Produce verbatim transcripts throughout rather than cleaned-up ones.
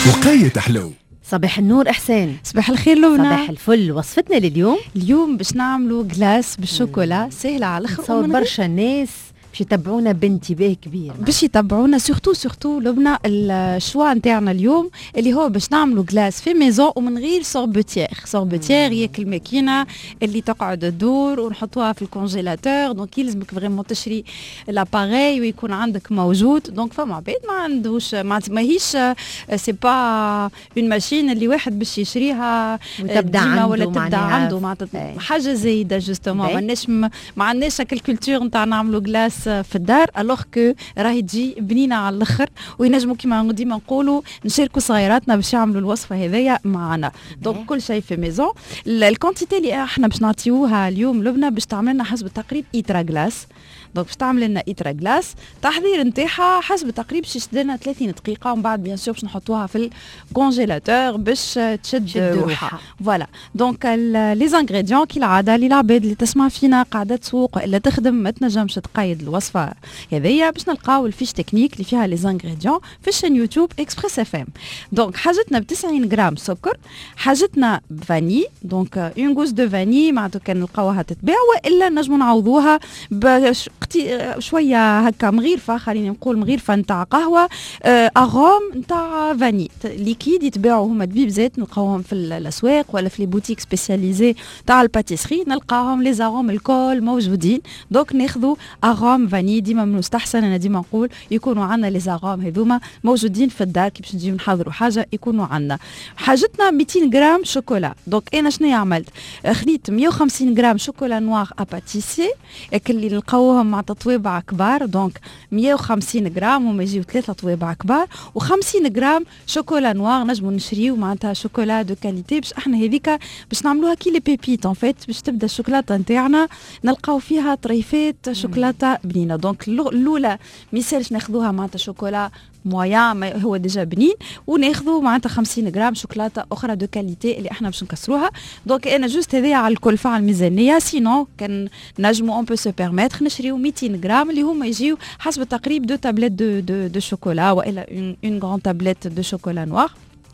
وقاية حلو. صباح النور إحسان. صباح الخير لبنى. صباح الفل. وصفتنا لليوم اليوم باش نعملوا جلاس بالشوكولا سهلة على الآخر. نتصور برشا ناس باش يتبعونا بانتباه كبير، باش يتبعونا سورتو سورتو لبنى. الشوا نتاعنا اليوم اللي هو باش نعملوا جلاس في ميزون ومن غير سوربوتيير. سوربوتيير هي الماكينه اللي تقعد تدور ونحطوها في الكونجيلاتور، دونك يلزمك فريمون تشري لاباري ويكون عندك موجود. دونك فما عباد ما عندوش ماهيش سي با اون ماشين اللي واحد باش يشريها وتبدا عنده ولا تبدا عنده معناتها حاجه زايده جوستومون. ما عندناش ما عندناش هكا الكولتور نتاع نعملوا جلاس في الدار، الوغ كو راهي تجي بنينه على الاخر وينجموا كيما ديما نقولوا نشاركوا صغيراتنا باش يعملوا الوصفه هذيا معنا. دونك كل شيء في ميزون. الكونتيتي اللي احنا باش نعطيوها اليوم لبنى باش تعمل لنا حسب التقريب ايترا جلاس. دونك باش تعمل لنا ايترا جلاس، تحضير نتاعها حسب التقريب باش يشد لنا ثلاثين دقيقه، ومن بعد بيان سور باش نحطوها في الكونجيلاتور باش تشد روحها. فوالا دونك لي زانغريديون كالعاده للعباد اللي تسمع فينا قاعده تسوق والا تخدم ما تنجمش تقيد الوصفه هذيا، باش نلقاو الفيش تكنيك اللي فيها لي زانغريديون في الشين يوتيوب اكسبريس اف ام. دونك حاجتنا ب تسعين غرام سكر، حاجتنا فاني دونك اون غوز دو فاني معناتها كان نلقاوها تتباع، والا نجموا نعوضوها باش شويه هكا مغيرفه، خليني نقول مغيرفه نتاع قهوه آه اغوم نتاع فاني ليكيد يتباعوا هما دبيبزات، نلقاوهم في الاسواق ولا في لي بوتيك سبيسياليزي تاع الباتيسري، نلقاهم لي زاروم الكل موجودين. دونك ناخذوا اغوم فاني، ديما من المستحسن انا ديما نقول يكونوا عندنا لي زاروم هذوما موجودين في الدار كي باش نجيو نحضروا حاجه يكونوا عندنا. حاجتنا مئتين غرام شوكولا. دونك انا شنو عملت؟ خديت مئة وخمسين غرام شوكولا نوار اباتيسي اللي نلقاوهم مع طوابع كبار، دونك مئة وخمسين غرام وما يجيو ثلاثه طوابع كبار، وخمسين غرام شوكولا نوار نجموا نشريو معناتها شوكولا دو كاليتي باش احنا هذيك باش نعملوها كي لي بيبيت ان فيت، باش تبدا الشوكولاته نتاعنا نلقاو فيها طريفات شوكولاته بنينه. دونك الاولى ما يسالش ناخذوها معناتها شوكولا مويا هو ديجا بنين، وناخذوا معناتها خمسين غرام شوكولاته اخرى دو كاليتي اللي احنا باش نكسروها. دونك انا جوست هذيا على الكلفه على الميزانيه، سينو كان نجموا اون بو سو بيرميتر نشريو مئتين غرام اللي هما يجيو حسب التقريب دو تابلت دو دو, دو شوكولا والا اون غران تابلت دو شوكولا نوار.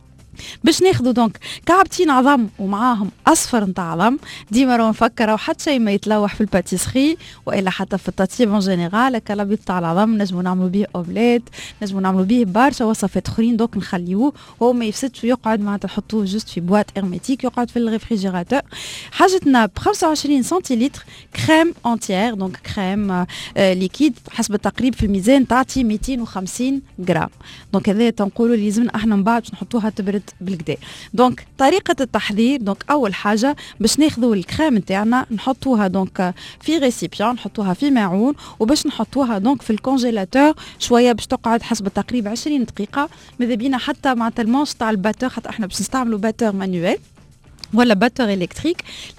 باش ناخذوا دونك كعبتين عظم ومعاهم اصفر نتاع عظم. ديما راه نفكر حتى شيء ما يتلوح في الباتيسري والا حتى في التطيب اون جينيرال، هكا الابيض تاع العظم نجموا نعملوا به اوبليت، نجموا نعملوا به برشا وصفات اخرين. دونك نخليوه هو ما يفسدش ويقعد معناتها نحطوه جوست في بواط ارميتيك يقعد في الريفريجيراتور. حاجتنا ب خمسة وعشرين سنتيلتر كريم انتيير، دونك كريم آه ليكيد حسب التقريب في الميزان تعطي مئتين وخمسين غرام. دونك هذا تنقولوا لازم احنا من بعد باش نحطوها تبرد بالكدا. دونك طريقه التحضير، دونك اول حاجه باش ناخذوا الكريم نتاعنا نحطوها دونك في ريسيبيون، نحطوها في ماعون وباش نحطوها دونك في الكونجيلاتور شويه باش تقعد حسب تقريبا عشرين دقيقه. ماذا بينا حتى مع المونش تاع الباتور، حتى احنا باش نستعملوا باتور مانويل ولا باتور الكتريك.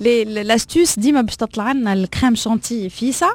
لاستوس ديما باش تطلع لنا الكريم شانتي فيسا،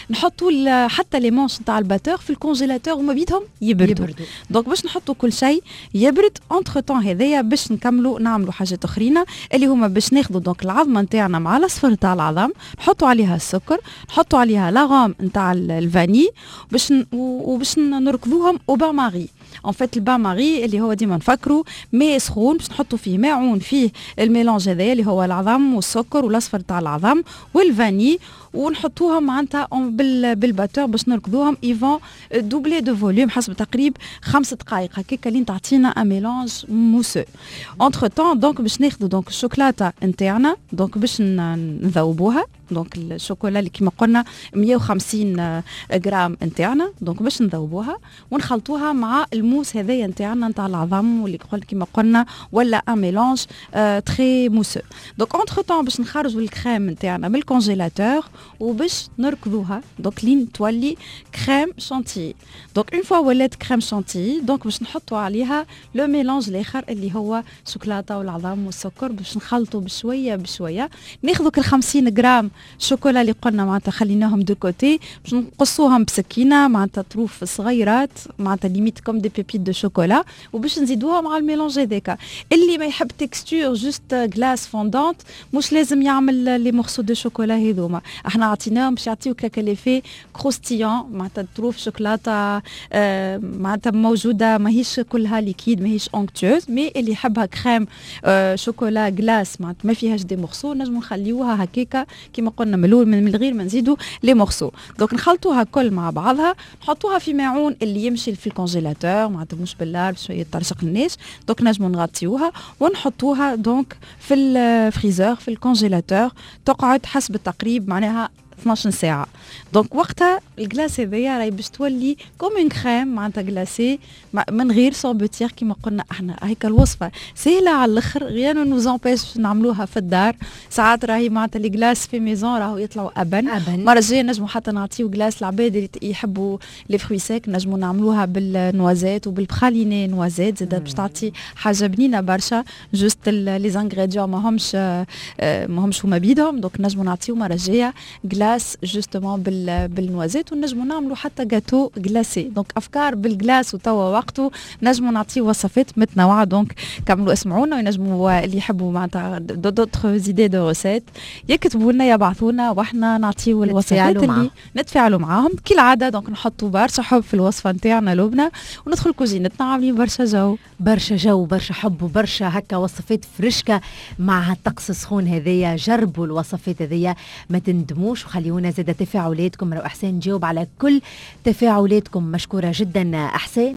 نحطوا حتى لي مونش نتاع الباتور في الكونجيلاتور وما بيدهم يبردوا. دونك باش نحطوا كل شيء يبرد. انتر طون هذايا باش نكملوا نعملوا حاجات اخرين اللي هما باش ناخذوا دونك العظمه نتاعنا مع الاصفر نتاع العظم، نحطوا عليها السكر، نحطوا عليها لاغوم نتاع الفاني باش وباش نركضوهم او بان ماري. ان فيت البان ماري اللي هو ديما نفكروا ماء سخون باش نحطوا فيه ماعون فيه الميلانج هذايا اللي هو العظم والسكر والاصفر تاع العظم والفاني، ونحطوها معناتها بالباتور باش نركضوهم ايفون دوبلي دو فوليوم حسب تقريب خمس دقائق هكاك اللي تعطينا ان ميلانج موسو. انتر طون دونك باش ناخذوا دونك الشوكولاته نتاعنا دونك باش نذوبوها. دونك الشوكولا اللي كما قلنا مئة وخمسين غرام نتاعنا، دونك باش نذوبوها ونخلطوها مع الموس هذايا نتاعنا نتاع العظم واللي كما قلنا ولا ان ميلانج آه تري موسو. دونك انتر طون باش نخرجوا الكريم نتاعنا من الكونجيلاتور وباش نركضوها دونك لين تولي كريم شانتي. دونك اون فوا ولات كريم شانتي دونك باش نحطوا عليها لو ميلانج الاخر اللي هو شوكولاته والعظم والسكر باش نخلطوا بشويه بشويه. ناخذوا كل خمسين غرام شوكولا اللي قلنا معناتها خليناهم دو كوتي باش نقصوهم بسكينه معناتها طروف صغيرات معناتها ليميت كوم دي بيبيت دو شوكولا، وباش نزيدوها مع الميلانج هذاك. اللي ما يحب تكستور جوست غلاس فوندونت مش لازم يعمل لي مورسو دو شوكولا هذوما، احنا عطيناهم باش يعطيوك كاليفي كروستيون معناتها تروف شوكولاته آه معناتها موجوده ماهيش كلها ليكيد ماهيش اونكتوز مي اللي يحبها كريم آه شوكولا غلاس معناتها ما فيهاش دي مورسو نجمو نخليوها هكاكا كيما قلنا من الاول من غير ما نزيدوا لي مورسو. دونك نخلطوها كل مع بعضها نحطوها في معون اللي يمشي في الكونجيلاتور معناتها مش باللار باش يطرشق الناس. دونك نجمو نغطيوها ونحطوها دونك في الفريزر في الكونجيلاتور تقعد حسب التقريب معناها اثناش ساعة. دونك وقتها الجلاس هذيا راهي باش تولي كوم اون كريم معناتها جلاسي من غير سومبوتير كيما قلنا احنا. هيك الوصفة سهلة على الاخر غير نو زامبيش نعملوها في الدار. ساعات راهي معناتها لي جلاس في ميزون راهو يطلعوا ابن. أبن. مرة جاية نجمو حتى نعطيو جلاس العباد اللي يحبوا لي فروي سيك نجمو نعملوها بالنوازيت وبالبخاليني نوازيت زاد باش تعطي حاجة بنينة برشا. جوست لي زانغريديون ماهمش ماهمش هما بيدهم. دونك نجمو نعطيو مرة جاية جلاس جوستومون بال بالنوازيت ونجمو نعملو حتى جاتو جلاسي. دونك افكار بالجلاس وتوا وقته نجمو نعطيو وصفات متنوعه. دونك كملوا اسمعونا وينجموا اللي يحبوا معناتها دوتر زيدي دو روسيت يكتبوا لنا يبعثونا واحنا نعطيو الوصفات اللي معه. نتفاعلوا معاهم كالعاده. دونك نحطوا برشا حب في الوصفه نتاعنا لبنى وندخل كوزينتنا عاملين برشا جو برشا جو برشا حب وبرشا هكا وصفات فرشكه مع الطقس السخون هذيا. جربوا الوصفات هذيا ما تندموش وخليونا زاد تفاعلاتكم. لو احسان جاوب على كل تفاعلاتكم. مشكوره جدا احسان.